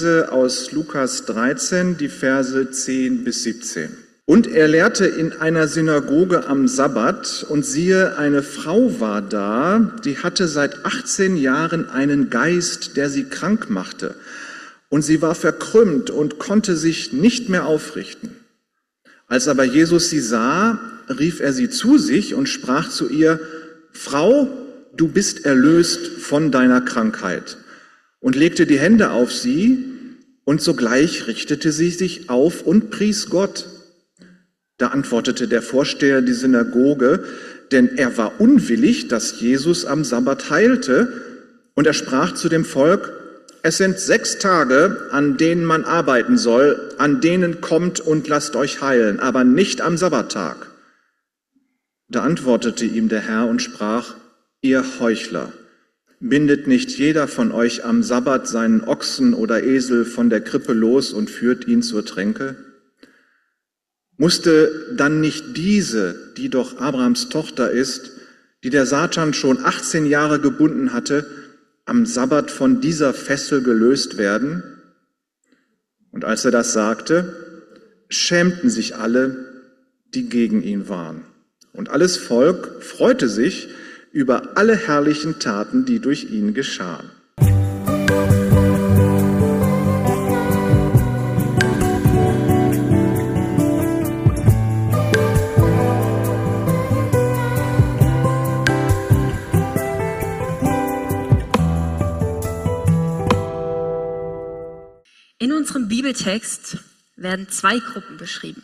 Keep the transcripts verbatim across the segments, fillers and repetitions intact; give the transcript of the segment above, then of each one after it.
lese aus Lukas dreizehn, die Verse zehn bis siebzehn. Und er lehrte in einer Synagoge am Sabbat, und siehe, eine Frau war da, die hatte seit achtzehn Jahren einen Geist, der sie krank machte. Und sie war verkrümmt und konnte sich nicht mehr aufrichten. Als aber Jesus sie sah, rief er sie zu sich und sprach zu ihr: Frau, du bist erlöst von deiner Krankheit. Und legte die Hände auf sie, und sogleich richtete sie sich auf und pries Gott. Da antwortete der Vorsteher der Synagoge, denn er war unwillig, dass Jesus am Sabbat heilte, und er sprach zu dem Volk: Es sind sechs Tage, an denen man arbeiten soll, an denen kommt und lasst euch heilen, aber nicht am Sabbattag. Da antwortete ihm der Herr und sprach: Ihr Heuchler, bindet nicht jeder von euch am Sabbat seinen Ochsen oder Esel von der Krippe los und führt ihn zur Tränke? Musste dann nicht diese, die doch Abrahams Tochter ist, die der Satan schon achtzehn Jahre gebunden hatte, am Sabbat von dieser Fessel gelöst werden? Und als er das sagte, schämten sich alle, die gegen ihn waren. Und alles Volk freute sich über alle herrlichen Taten, die durch ihn geschahen. In unserem Bibeltext werden zwei Gruppen beschrieben.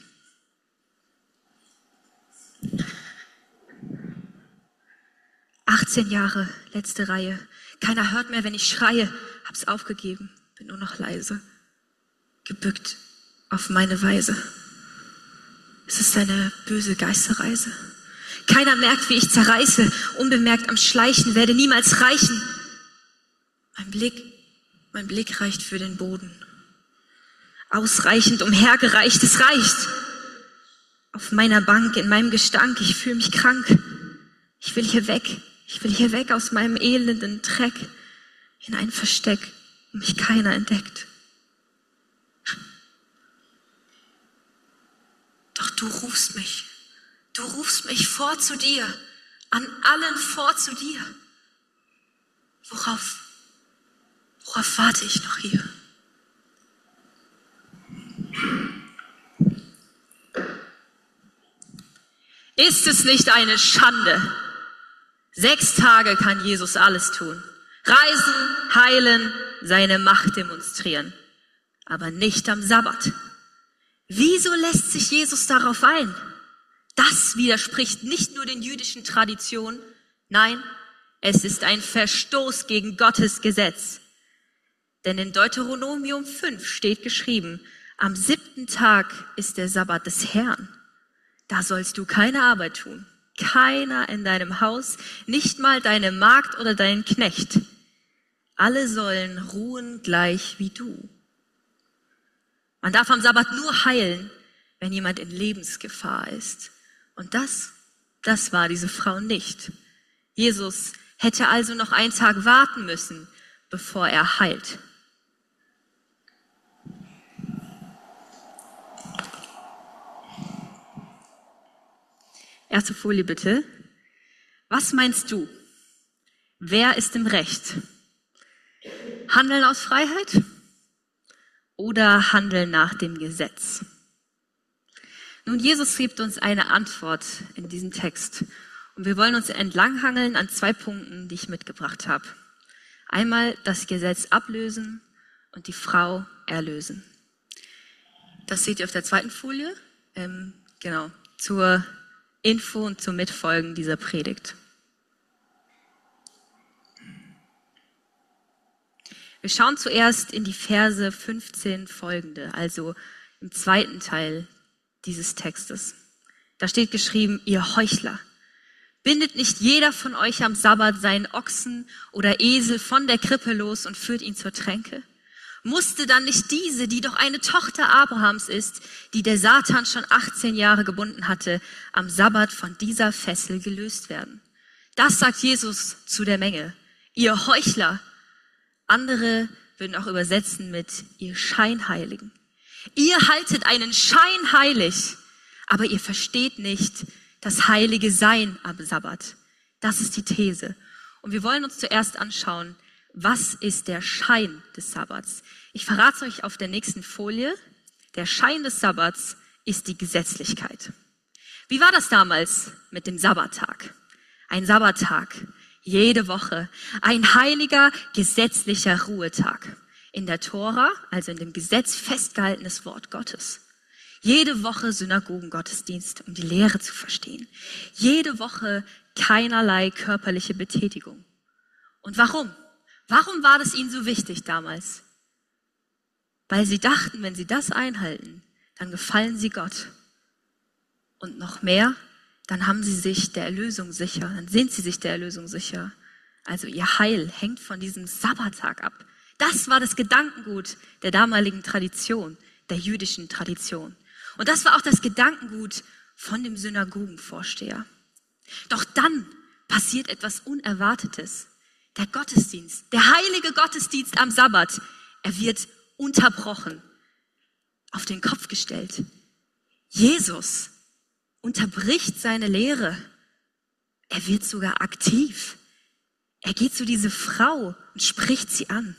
achtzehn Jahre, letzte Reihe. Keiner hört mehr, wenn ich schreie. Hab's aufgegeben, bin nur noch leise. Gebückt auf meine Weise. Es ist eine böse Geisterreise. Keiner merkt, wie ich zerreiße. Unbemerkt am Schleichen, werde niemals reichen. Mein Blick, mein Blick reicht für den Boden. Ausreichend umhergereicht, es reicht. Auf meiner Bank, in meinem Gestank, ich fühle mich krank. Ich will hier weg, ich will hier weg aus meinem elenden Dreck, in ein Versteck, wo mich keiner entdeckt. Doch du rufst mich, du rufst mich vor zu dir, an allen vor zu dir. Worauf, worauf warte ich noch hier? Ist es nicht eine Schande? Sechs Tage kann Jesus alles tun. Reisen, heilen, seine Macht demonstrieren. Aber nicht am Sabbat. Wieso lässt sich Jesus darauf ein? Das widerspricht nicht nur den jüdischen Traditionen. Nein, es ist ein Verstoß gegen Gottes Gesetz. Denn in Deuteronomium fünf steht geschrieben: Am siebten Tag ist der Sabbat des Herrn. Da sollst du keine Arbeit tun. Keiner in deinem Haus, nicht mal deine Magd oder dein Knecht. Alle sollen ruhen gleich wie du. Man darf am Sabbat nur heilen, wenn jemand in Lebensgefahr ist. Und das, das war diese Frau nicht. Jesus hätte also noch einen Tag warten müssen, bevor er heilt. Erste Folie bitte. Was meinst du? Wer ist im Recht? Handeln aus Freiheit oder Handeln nach dem Gesetz? Nun, Jesus gibt uns eine Antwort in diesem Text. Und wir wollen uns entlanghangeln an zwei Punkten, die ich mitgebracht habe. Einmal das Gesetz ablösen und die Frau erlösen. Das seht ihr auf der zweiten Folie. Ähm, genau, zur Info und zum Mitfolgen dieser Predigt. Wir schauen zuerst in die Verse fünfzehn folgende, also im zweiten Teil dieses Textes. Da steht geschrieben: Ihr Heuchler, bindet nicht jeder von euch am Sabbat seinen Ochsen oder Esel von der Krippe los und führt ihn zur Tränke? Musste dann nicht diese, die doch eine Tochter Abrahams ist, die der Satan schon achtzehn Jahre gebunden hatte, am Sabbat von dieser Fessel gelöst werden? Das sagt Jesus zu der Menge. Ihr Heuchler. Andere würden auch übersetzen mit ihr Scheinheiligen. Ihr haltet einen Schein heilig, aber ihr versteht nicht das heilige Sein am Sabbat. Das ist die These. Und wir wollen uns zuerst anschauen, was ist der Schein des Sabbats? Ich verrate es euch auf der nächsten Folie. Der Schein des Sabbats ist die Gesetzlichkeit. Wie war das damals mit dem Sabbattag? Ein Sabbattag, jede Woche, ein heiliger, gesetzlicher Ruhetag. In der Tora, also in dem Gesetz, festgehaltenes Wort Gottes. Jede Woche Synagogengottesdienst, um die Lehre zu verstehen. Jede Woche keinerlei körperliche Betätigung. Und warum? Warum war das ihnen so wichtig damals? Weil sie dachten, wenn sie das einhalten, dann gefallen sie Gott. Und noch mehr, dann haben sie sich der Erlösung sicher, dann sind sie sich der Erlösung sicher. Also ihr Heil hängt von diesem Sabbattag ab. Das war das Gedankengut der damaligen Tradition, der jüdischen Tradition. Und das war auch das Gedankengut von dem Synagogenvorsteher. Doch dann passiert etwas Unerwartetes. Der Gottesdienst, der heilige Gottesdienst am Sabbat, er wird unterbrochen, auf den Kopf gestellt. Jesus unterbricht seine Lehre. Er wird sogar aktiv. Er geht zu dieser Frau und spricht sie an.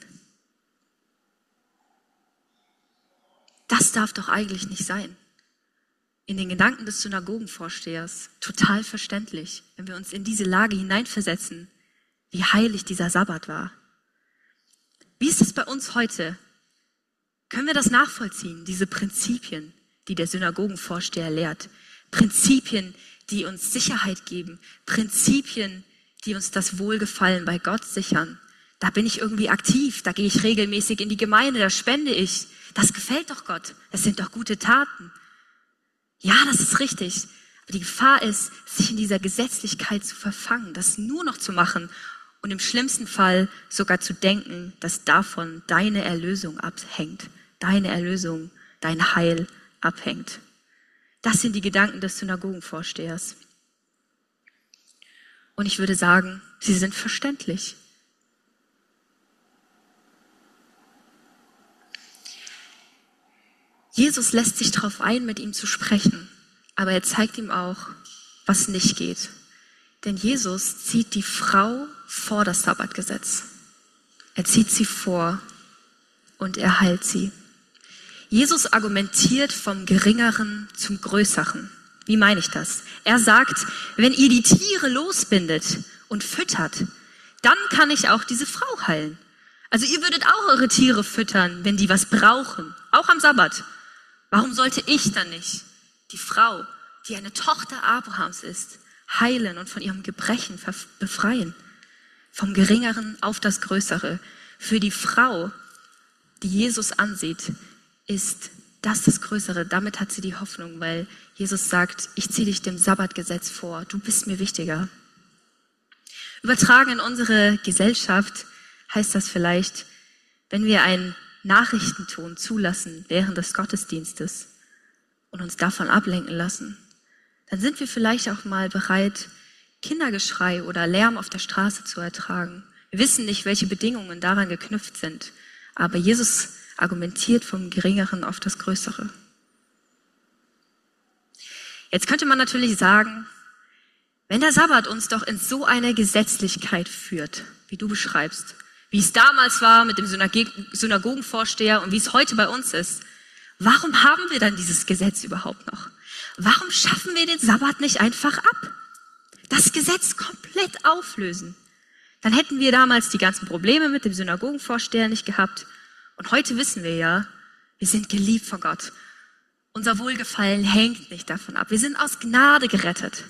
Das darf doch eigentlich nicht sein. In den Gedanken des Synagogenvorstehers total verständlich, wenn wir uns in diese Lage hineinversetzen, wie heilig dieser Sabbat war. Wie ist es bei uns heute? Können wir das nachvollziehen, diese Prinzipien, die der Synagogenvorsteher lehrt? Prinzipien, die uns Sicherheit geben, Prinzipien, die uns das Wohlgefallen bei Gott sichern. Da bin ich irgendwie aktiv, da gehe ich regelmäßig in die Gemeinde, da spende ich. Das gefällt doch Gott, das sind doch gute Taten. Ja, das ist richtig, aber die Gefahr ist, sich in dieser Gesetzlichkeit zu verfangen, das nur noch zu machen und im schlimmsten Fall sogar zu denken, dass davon deine Erlösung abhängt, deine Erlösung, dein Heil abhängt. Das sind die Gedanken des Synagogenvorstehers. Und ich würde sagen, sie sind verständlich. Jesus lässt sich darauf ein, mit ihm zu sprechen, aber er zeigt ihm auch, was nicht geht. Denn Jesus zieht die Frau vor das Sabbatgesetz. Er zieht sie vor und er heilt sie. Jesus argumentiert vom Geringeren zum Größeren. Wie meine ich das? Er sagt, wenn ihr die Tiere losbindet und füttert, dann kann ich auch diese Frau heilen. Also ihr würdet auch eure Tiere füttern, wenn die was brauchen, auch am Sabbat. Warum sollte ich dann nicht die Frau, die eine Tochter Abrahams ist, heilen und von ihrem Gebrechen befreien? Vom Geringeren auf das Größere. Für die Frau, die Jesus ansieht, ist das das Größere. Damit hat sie die Hoffnung, weil Jesus sagt, ich ziehe dich dem Sabbatgesetz vor, du bist mir wichtiger. Übertragen in unsere Gesellschaft heißt das vielleicht, wenn wir einen Nachrichtenton zulassen während des Gottesdienstes und uns davon ablenken lassen, dann sind wir vielleicht auch mal bereit, Kindergeschrei oder Lärm auf der Straße zu ertragen. Wir wissen nicht, welche Bedingungen daran geknüpft sind, aber Jesus argumentiert vom Geringeren auf das Größere. Jetzt könnte man natürlich sagen, wenn der Sabbat uns doch in so eine Gesetzlichkeit führt, wie du beschreibst, wie es damals war mit dem Synagogenvorsteher und wie es heute bei uns ist, warum haben wir dann dieses Gesetz überhaupt noch? Warum schaffen wir den Sabbat nicht einfach ab? Das Gesetz komplett auflösen. Dann hätten wir damals die ganzen Probleme mit dem Synagogenvorsteher nicht gehabt. Und heute wissen wir ja, wir sind geliebt von Gott. Unser Wohlgefallen hängt nicht davon ab. Wir sind aus Gnade gerettet.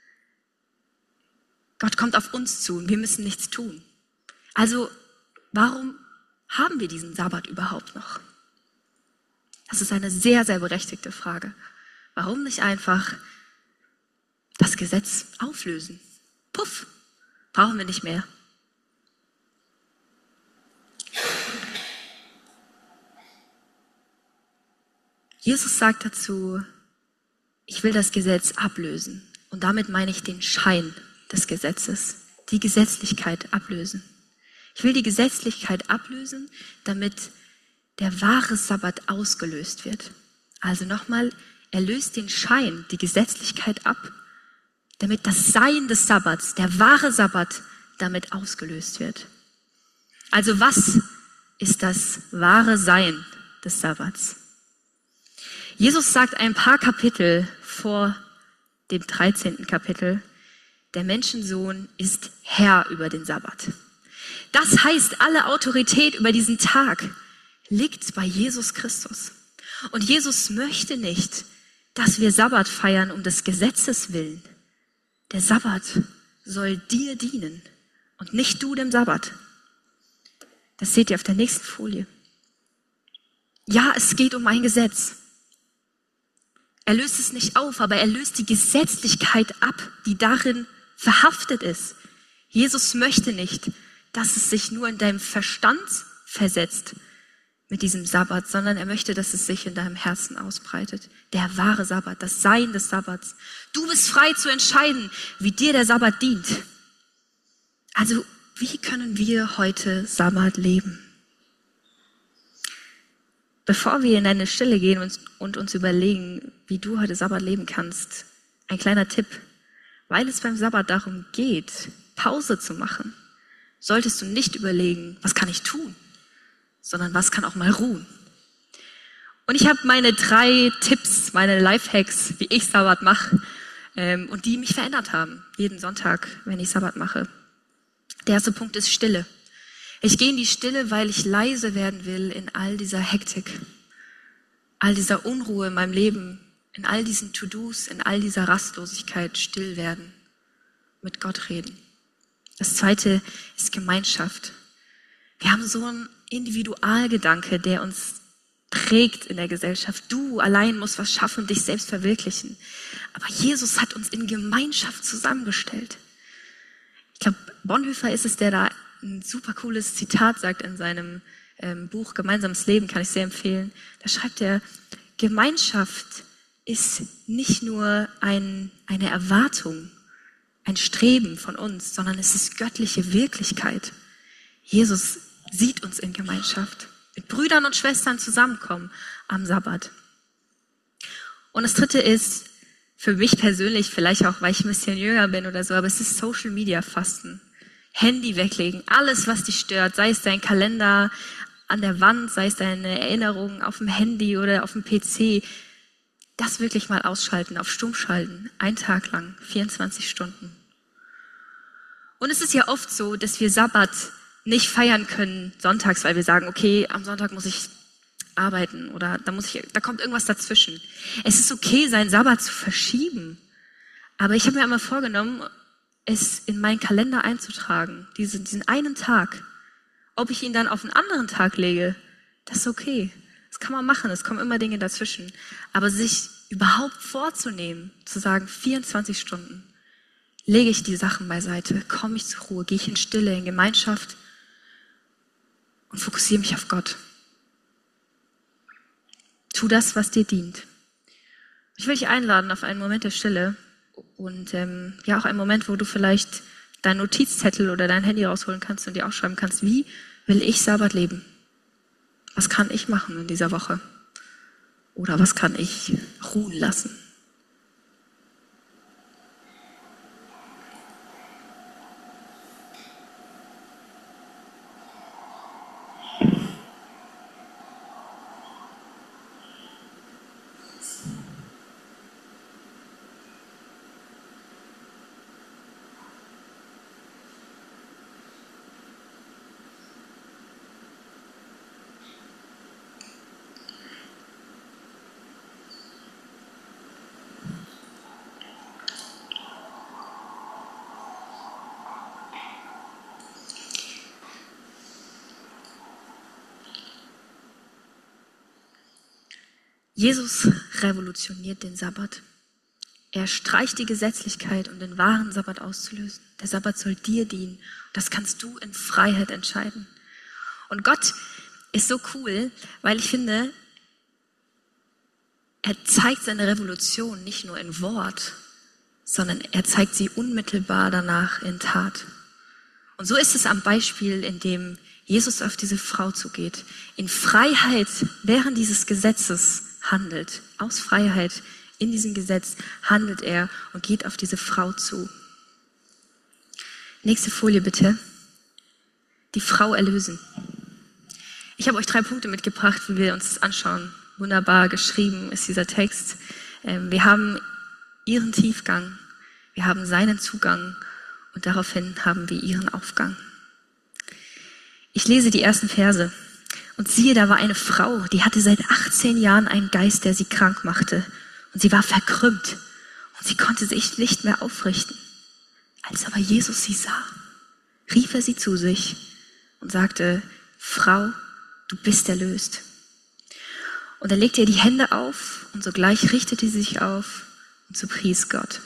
Gott kommt auf uns zu und wir müssen nichts tun. Also, warum haben wir diesen Sabbat überhaupt noch? Das ist eine sehr, sehr berechtigte Frage. Warum nicht einfach das Gesetz auflösen? Puff, brauchen wir nicht mehr. Jesus sagt dazu, ich will das Gesetz ablösen. Und damit meine ich den Schein des Gesetzes, die Gesetzlichkeit ablösen. Ich will die Gesetzlichkeit ablösen, damit der wahre Sabbat ausgelöst wird. Also nochmal, er löst den Schein, die Gesetzlichkeit ab, damit das Sein des Sabbats, der wahre Sabbat, damit ausgelöst wird. Also was ist das wahre Sein des Sabbats? Jesus sagt ein paar Kapitel vor dem dreizehnten Kapitel, der Menschensohn ist Herr über den Sabbat. Das heißt, alle Autorität über diesen Tag liegt bei Jesus Christus. Und Jesus möchte nicht, dass wir Sabbat feiern um des Gesetzes willen. Der Sabbat soll dir dienen und nicht du dem Sabbat. Das seht ihr auf der nächsten Folie. Ja, es geht um ein Gesetz. Er löst es nicht auf, aber er löst die Gesetzlichkeit ab, die darin verhaftet ist. Jesus möchte nicht, dass es sich nur in deinem Verstand versetzt mit diesem Sabbat, sondern er möchte, dass es sich in deinem Herzen ausbreitet. Der wahre Sabbat, das Sein des Sabbats. Du bist frei zu entscheiden, wie dir der Sabbat dient. Also, wie können wir heute Sabbat leben? Bevor wir in eine Stille gehen und, und uns überlegen, wie du heute Sabbat leben kannst, ein kleiner Tipp. Weil es beim Sabbat darum geht, Pause zu machen, solltest du nicht überlegen, was kann ich tun, sondern was kann auch mal ruhen. Und ich habe meine drei Tipps, meine Lifehacks, wie ich Sabbat mache ähm, und die mich verändert haben, jeden Sonntag, wenn ich Sabbat mache. Der erste Punkt ist Stille. Ich gehe in die Stille, weil ich leise werden will in all dieser Hektik, all dieser Unruhe in meinem Leben, in all diesen To-Dos, in all dieser Rastlosigkeit still werden, mit Gott reden. Das zweite ist Gemeinschaft. Wir haben so einen Individualgedanke, der uns trägt in der Gesellschaft. Du allein musst was schaffen, dich selbst verwirklichen. Aber Jesus hat uns in Gemeinschaft zusammengestellt. Ich glaube, Bonhoeffer ist es, der da ein super cooles Zitat sagt in seinem ähm, Buch Gemeinsames Leben, kann ich sehr empfehlen. Da schreibt er, Gemeinschaft ist nicht nur ein, eine Erwartung, ein Streben von uns, sondern es ist göttliche Wirklichkeit. Jesus sieht uns in Gemeinschaft, mit Brüdern und Schwestern zusammenkommen am Sabbat. Und das dritte ist, für mich persönlich, vielleicht auch, weil ich ein bisschen jünger bin oder so, aber es ist Social Media Fasten. Handy weglegen, alles, was dich stört, sei es dein Kalender an der Wand, sei es deine Erinnerungen auf dem Handy oder auf dem P C, das wirklich mal ausschalten, auf Stumm schalten, einen Tag lang, vierundzwanzig Stunden. Und es ist ja oft so, dass wir Sabbat nicht feiern können sonntags, weil wir sagen, okay, am Sonntag muss ich arbeiten oder da muss ich, da kommt irgendwas dazwischen. Es ist okay, seinen Sabbat zu verschieben, aber ich habe mir einmal vorgenommen, es in meinen Kalender einzutragen, diesen, diesen einen Tag. Ob ich ihn dann auf einen anderen Tag lege, das ist okay. Das kann man machen, es kommen immer Dinge dazwischen. Aber sich überhaupt vorzunehmen, zu sagen, vierundzwanzig Stunden, lege ich die Sachen beiseite, komme ich zur Ruhe, gehe ich in Stille, in Gemeinschaft und fokussiere mich auf Gott. Tu das, was dir dient. Ich will dich einladen auf einen Moment der Stille. Und ähm, ja, auch ein Moment, wo du vielleicht deinen Notizzettel oder dein Handy rausholen kannst und dir aufschreiben kannst, wie will ich Sabbat leben? Was kann ich machen in dieser Woche? Oder was kann ich ruhen lassen? Jesus revolutioniert den Sabbat. Er streicht die Gesetzlichkeit, um den wahren Sabbat auszulösen. Der Sabbat soll dir dienen. Das kannst du in Freiheit entscheiden. Und Gott ist so cool, weil ich finde, er zeigt seine Revolution nicht nur in Wort, sondern er zeigt sie unmittelbar danach in Tat. Und so ist es am Beispiel, in dem Jesus auf diese Frau zugeht. In Freiheit während dieses Gesetzes handelt. Aus Freiheit in diesem Gesetz handelt er und geht auf diese Frau zu. Nächste Folie bitte. Die Frau erlösen. Ich habe euch drei Punkte mitgebracht, wie wir uns das anschauen. Wunderbar geschrieben ist dieser Text. Wir haben ihren Tiefgang, wir haben seinen Zugang und daraufhin haben wir ihren Aufgang. Ich lese die ersten Verse. Und siehe, da war eine Frau, die hatte seit achtzehn Jahren einen Geist, der sie krank machte. Und sie war verkrümmt und sie konnte sich nicht mehr aufrichten. Als aber Jesus sie sah, rief er sie zu sich und sagte, Frau, du bist erlöst. Und er legte ihr die Hände auf und sogleich richtete sie sich auf und so pries Gott.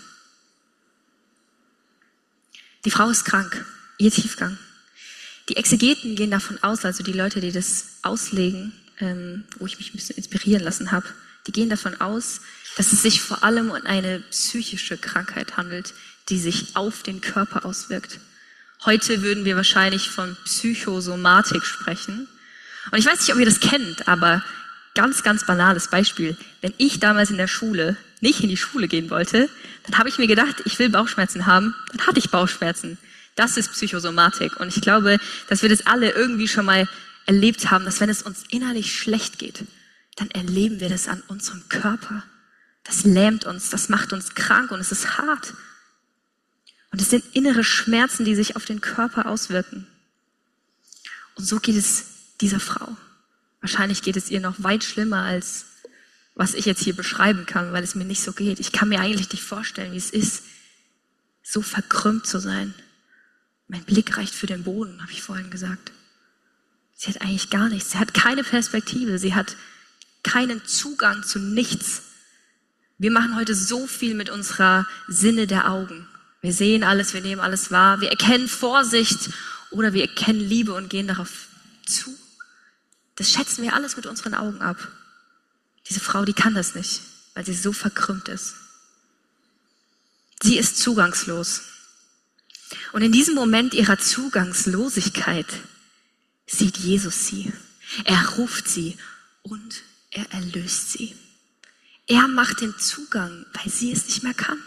Die Frau ist krank, ihr Tiefgang. Die Exegeten gehen davon aus, also die Leute, die das auslegen, ähm, wo ich mich ein bisschen inspirieren lassen habe, die gehen davon aus, dass es sich vor allem um eine psychische Krankheit handelt, die sich auf den Körper auswirkt. Heute würden wir wahrscheinlich von Psychosomatik sprechen. Und ich weiß nicht, ob ihr das kennt, aber ganz, ganz banales Beispiel. Wenn ich damals in der Schule nicht in die Schule gehen wollte, dann habe ich mir gedacht, ich will Bauchschmerzen haben, dann hatte ich Bauchschmerzen. Das ist Psychosomatik. Und ich glaube, dass wir das alle irgendwie schon mal erlebt haben, dass wenn es uns innerlich schlecht geht, dann erleben wir das an unserem Körper. Das lähmt uns, das macht uns krank und es ist hart. Und es sind innere Schmerzen, die sich auf den Körper auswirken. Und so geht es dieser Frau. Wahrscheinlich geht es ihr noch weit schlimmer, als was ich jetzt hier beschreiben kann, weil es mir nicht so geht. Ich kann mir eigentlich nicht vorstellen, wie es ist, so verkrümmt zu sein. Mein Blick reicht für den Boden, habe ich vorhin gesagt. Sie hat eigentlich gar nichts. Sie hat keine Perspektive. Sie hat keinen Zugang zu nichts. Wir machen heute so viel mit unserer Sinne der Augen. Wir sehen alles, wir nehmen alles wahr. Wir erkennen Vorsicht oder wir erkennen Liebe und gehen darauf zu. Das schätzen wir alles mit unseren Augen ab. Diese Frau, die kann das nicht, weil sie so verkrümmt ist. Sie ist zugangslos. Und in diesem Moment ihrer Zugangslosigkeit sieht Jesus sie. Er ruft sie und er erlöst sie. Er macht den Zugang, weil sie es nicht mehr kann.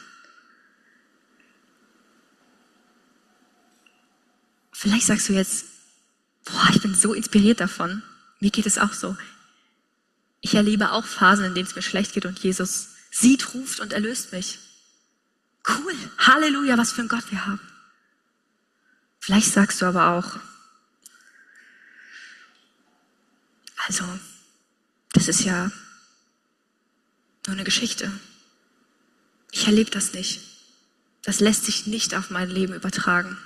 Vielleicht sagst du jetzt, boah, ich bin so inspiriert davon. Mir geht es auch so. Ich erlebe auch Phasen, in denen es mir schlecht geht und Jesus sieht, ruft und erlöst mich. Cool, Halleluja, was für ein Gott wir haben. Vielleicht sagst du aber auch, also, das ist ja nur eine Geschichte. Ich erlebe das nicht. Das lässt sich nicht auf mein Leben übertragen.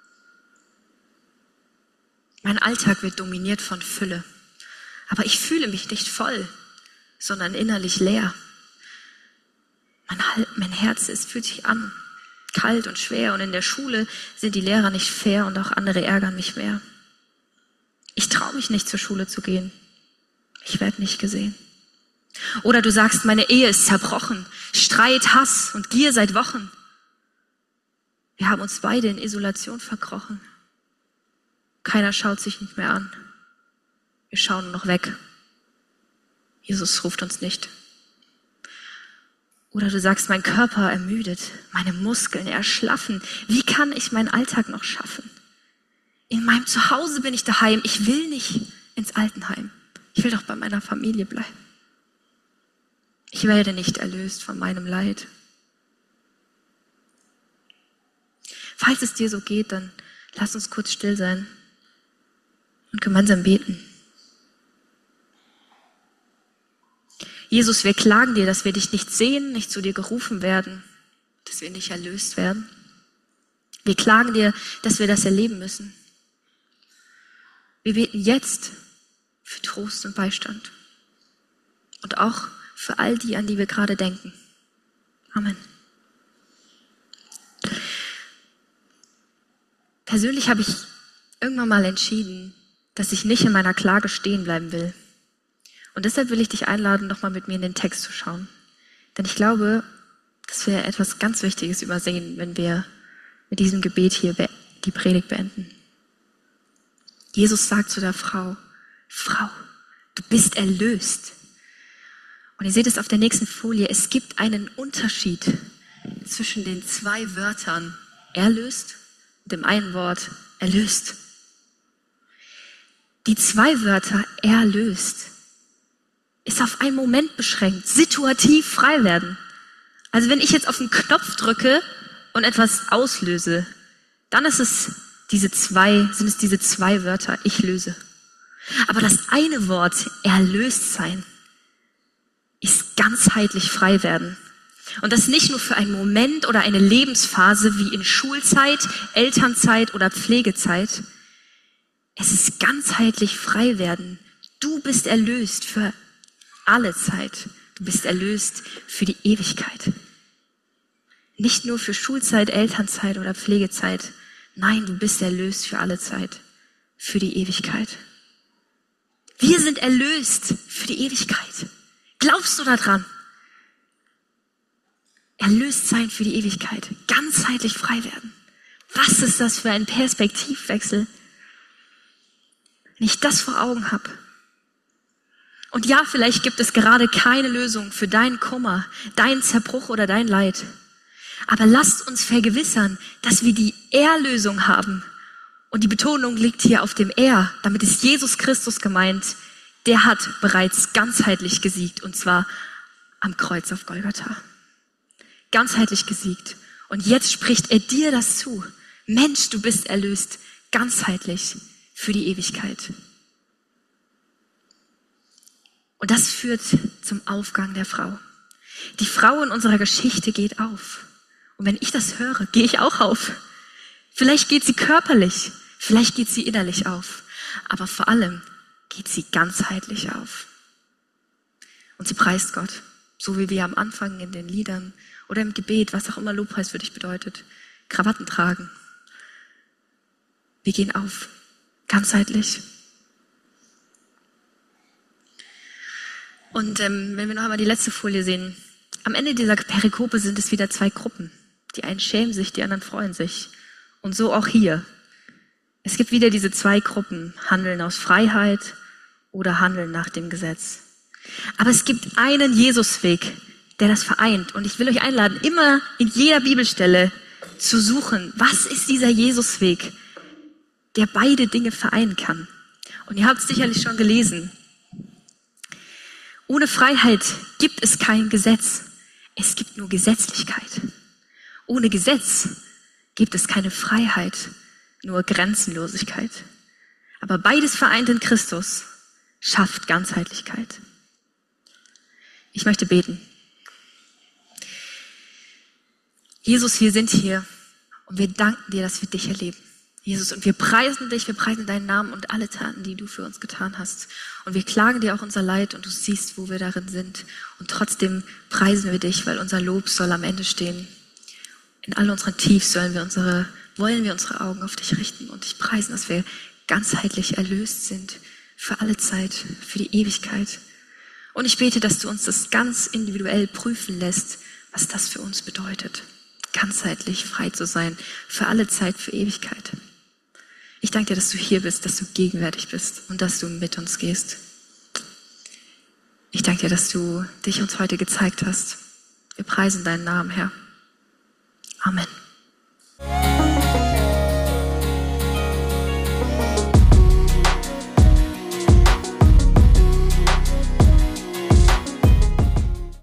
Mein Alltag wird dominiert von Fülle. Aber ich fühle mich nicht voll, sondern innerlich leer. Mein, mein Herz es fühlt sich an, kalt und schwer. Und in der Schule sind die Lehrer nicht fair und auch andere ärgern mich mehr. Ich traue mich nicht, zur Schule zu gehen. Ich werde nicht gesehen. Oder du sagst, meine Ehe ist zerbrochen. Streit, Hass und Gier seit Wochen. Wir haben uns beide in Isolation verkrochen. Keiner schaut sich nicht mehr an. Wir schauen nur noch weg. Jesus ruft uns nicht. Oder du sagst, mein Körper ermüdet, meine Muskeln erschlaffen. Wie kann ich meinen Alltag noch schaffen? In meinem Zuhause bin ich daheim. Ich will nicht ins Altenheim. Ich will doch bei meiner Familie bleiben. Ich werde nicht erlöst von meinem Leid. Falls es dir so geht, dann lass uns kurz still sein und gemeinsam beten. Jesus, wir klagen dir, dass wir dich nicht sehen, nicht zu dir gerufen werden, dass wir nicht erlöst werden. Wir klagen dir, dass wir das erleben müssen. Wir beten jetzt für Trost und Beistand und auch für all die, an die wir gerade denken. Amen. Persönlich habe ich irgendwann mal entschieden, dass ich nicht in meiner Klage stehen bleiben will. Und deshalb will ich dich einladen, nochmal mit mir in den Text zu schauen. Denn ich glaube, dass wir etwas ganz Wichtiges übersehen, wenn wir mit diesem Gebet hier die Predigt beenden. Jesus sagt zu der Frau, Frau, du bist erlöst. Und ihr seht es auf der nächsten Folie, es gibt einen Unterschied zwischen den zwei Wörtern erlöst und dem einen Wort erlöst. Die zwei Wörter erlöst ist auf einen Moment beschränkt, situativ frei werden. Also wenn ich jetzt auf den Knopf drücke und etwas auslöse, dann ist es diese zwei, sind es diese zwei Wörter, ich löse. Aber das eine Wort, erlöst sein, ist ganzheitlich frei werden. Und das nicht nur für einen Moment oder eine Lebensphase wie in Schulzeit, Elternzeit oder Pflegezeit. Es ist ganzheitlich frei werden. Du bist erlöst für alle Zeit. Du bist erlöst für die Ewigkeit. Nicht nur für Schulzeit, Elternzeit oder Pflegezeit. Nein, du bist erlöst für alle Zeit, für die Ewigkeit. Wir sind erlöst für die Ewigkeit. Glaubst du daran? Erlöst sein für die Ewigkeit. Ganzheitlich frei werden. Was ist das für ein Perspektivwechsel? Wenn ich das vor Augen habe. Und ja, vielleicht gibt es gerade keine Lösung für deinen Kummer, deinen Zerbruch oder dein Leid. Aber lasst uns vergewissern, dass wir die Erlösung haben. Und die Betonung liegt hier auf dem Er. Damit ist Jesus Christus gemeint. Der hat bereits ganzheitlich gesiegt. Und zwar am Kreuz auf Golgatha. Ganzheitlich gesiegt. Und jetzt spricht er dir das zu. Mensch, du bist erlöst. Ganzheitlich für die Ewigkeit. Und das führt zum Aufgang der Frau. Die Frau in unserer Geschichte geht auf. Und wenn ich das höre, gehe ich auch auf. Vielleicht geht sie körperlich, vielleicht geht sie innerlich auf. Aber vor allem geht sie ganzheitlich auf. Und sie preist Gott. So wie wir am Anfang in den Liedern oder im Gebet, was auch immer Lobpreis für dich bedeutet, Krawatten tragen. Wir gehen auf. Ganzheitlich. Und ähm, wenn wir noch einmal die letzte Folie sehen, am Ende dieser Perikope sind es wieder zwei Gruppen. Die einen schämen sich, die anderen freuen sich. Und so auch hier. Es gibt wieder diese zwei Gruppen, Handeln aus Freiheit oder Handeln nach dem Gesetz. Aber es gibt einen Jesusweg, der das vereint. Und ich will euch einladen, immer in jeder Bibelstelle zu suchen, was ist dieser Jesusweg, der beide Dinge vereinen kann. Und ihr habt es sicherlich schon gelesen. Ohne Freiheit gibt es kein Gesetz. Es gibt nur Gesetzlichkeit. Ohne Gesetz gibt es keine Freiheit, nur Grenzenlosigkeit. Aber beides vereint in Christus schafft Ganzheitlichkeit. Ich möchte beten. Jesus, wir sind hier und wir danken dir, dass wir dich erleben. Jesus, und wir preisen dich, wir preisen deinen Namen und alle Taten, die du für uns getan hast. Und wir klagen dir auch unser Leid und du siehst, wo wir darin sind. Und trotzdem preisen wir dich, weil unser Lob soll am Ende stehen. In all unseren Tiefs sollen wir unsere, wollen wir unsere Augen auf dich richten und dich preisen, dass wir ganzheitlich erlöst sind für alle Zeit, für die Ewigkeit. Und ich bete, dass du uns das ganz individuell prüfen lässt, was das für uns bedeutet. Ganzheitlich frei zu sein, für alle Zeit, für Ewigkeit. Ich danke dir, dass du hier bist, dass du gegenwärtig bist und dass du mit uns gehst. Ich danke dir, dass du dich uns heute gezeigt hast. Wir preisen deinen Namen, Herr. Amen.